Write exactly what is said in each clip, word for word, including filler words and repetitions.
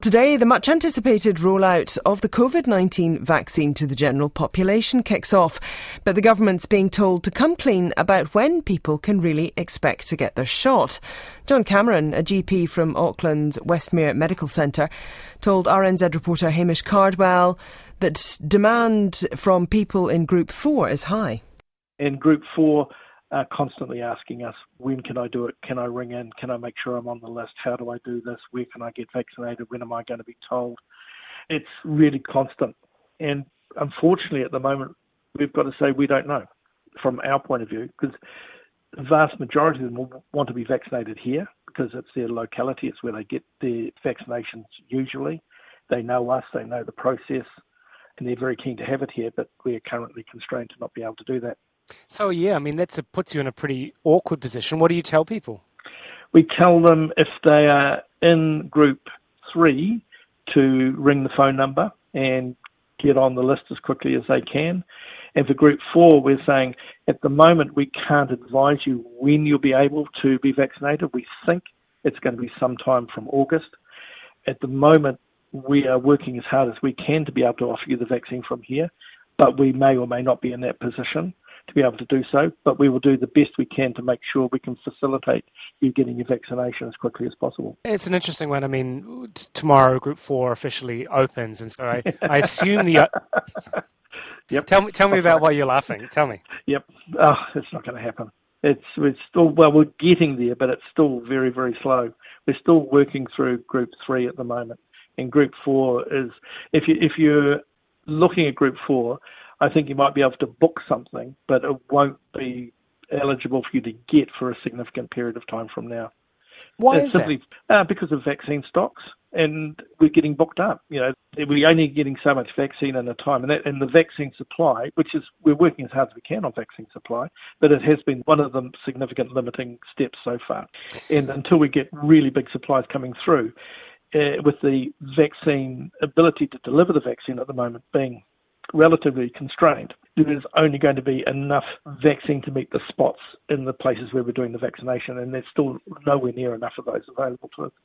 Today, the much-anticipated rollout of the covid nineteen vaccine to the general population kicks off, but the government's being told to come clean about when people can really expect to get their shot. John Cameron, a G P from Auckland's Westmere Medical Centre, told R N Z reporter Hamish Cardwell that demand from people in Group four is high. In Group four, are constantly asking us, when can I do it? Can I ring in? Can I make sure I'm on the list? How do I do this? Where can I get vaccinated? When am I going to be told? It's really constant. And unfortunately, at the moment, we've got to say we don't know from our point of view, because the vast majority of them will want to be vaccinated here because it's their locality. It's where they get their vaccinations usually. They know us, they know the process, and they're very keen to have it here, but we're currently constrained to not be able to do that. So, yeah, I mean, that puts you in a pretty awkward position. What do you tell people? We tell them if they are in Group three to ring the phone number and get on the list as quickly as they can. And for Group four, we're saying at the moment we can't advise you when you'll be able to be vaccinated. We think it's going to be sometime from August. At the moment, we are working as hard as we can to be able to offer you the vaccine from here, but we may or may not be in that position to be able to do so, but we will do the best we can to make sure we can facilitate you getting your vaccination as quickly as possible. It's an interesting one. I mean, t- tomorrow Group four officially opens, and so I, I assume the... Uh... Yep. Tell me, tell me about why you're laughing. Tell me. Yep. Oh, it's not going to happen. It's, it's still, well, we're getting there, but it's still very, very slow. We're still working through Group three at the moment, and Group four is, if you if you're looking at Group four, I think you might be able to book something, but it won't be eligible for you to get for a significant period of time from now. Why it's is simply, that? Uh, because of vaccine stocks, and we're getting booked up. You know, we're only getting so much vaccine at a time, and, that, and the vaccine supply, which is, we're working as hard as we can on vaccine supply, but it has been one of the significant limiting steps so far. And until we get really big supplies coming through, uh, with the vaccine ability to deliver the vaccine at the moment being relatively constrained, there is only going to be enough vaccine to meet the spots in the places where we're doing the vaccination, and there's still nowhere near enough of those available to us.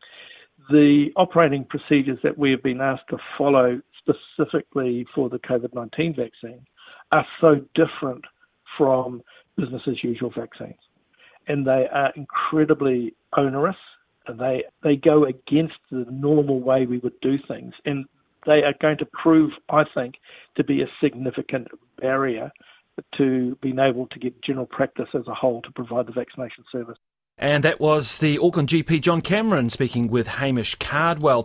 The operating procedures that we have been asked to follow specifically for the covid nineteen vaccine are so different from business as usual vaccines, and they are incredibly onerous, and they, they go against the normal way we would do things, and they are going to prove, I think, to be a significant barrier to being able to get general practice as a whole to provide the vaccination service. And that was the Auckland G P John Cameron speaking with Hamish Cardwell.